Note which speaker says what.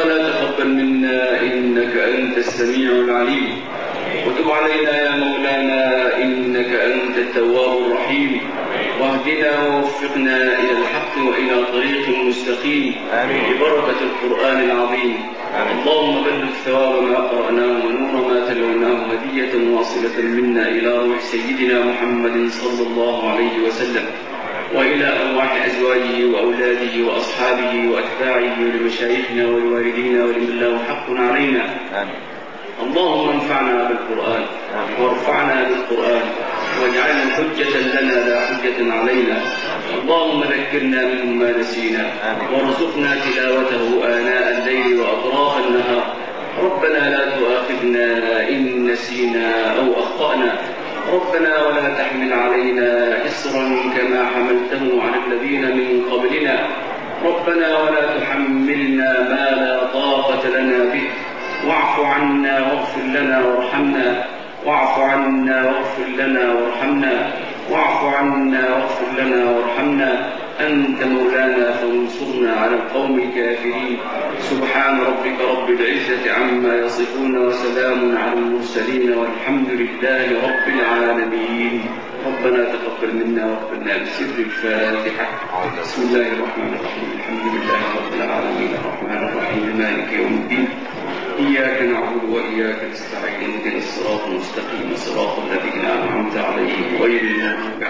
Speaker 1: ربنا تقبل منا إنك أنت السميع العليم، وتب علينا يا مولانا إنك أنت التواب الرحيم، واهدنا ووفقنا إلى الحق وإلى طريق مستقيم ببركة القرآن العظيم. اللهم بلغ ثواب ما قرأناه ونور ما تلوناه هدية واصلة منا إلى روح سيدنا محمد صلى الله عليه وسلم، وإلى أرواح أزواجه وأولاده وأصحابه وأتباعه ولمشايخنا ولوالدينا ولمن له حق علينا. اللهم انفعنا بالقرآن وارفعنا بالقرآن واجعله حجة لنا لا حجة علينا. اللهم ذكرنا منه ما نسينا وارزقنا تلاوته آناء الليل وأطراف النهار. ربنا لا تؤاخذنا إن نسينا أو أخطأنا. ربنا ولا تحمل علينا إصرا كما حملته على الذين من قبلنا. ربنا ولا تحملنا ما لا طاقة لنا به. واعف عنا واغفر لنا وارحمنا. واعف عنا واغفر لنا وارحمنا. واعف عنا واغفر لنا وارحمنا. أنت مولانا فانصرنا على القوم الكافرين. سبحان ربك رب العزة عما يصفون وسلام على المرسلين والحمد لله رب العالمين. ربنا تقبل منا واغفرنا بسر الفاتحة. بسم الله الرحمن الرحيم. الحمد لله رب العالمين الرحمن الرحيم مالك يوم الدين. إياك نعبد وإياك نستعين اهدنا الصراط المستقيم صراط الذين أنعمت عليهم غير المغضوب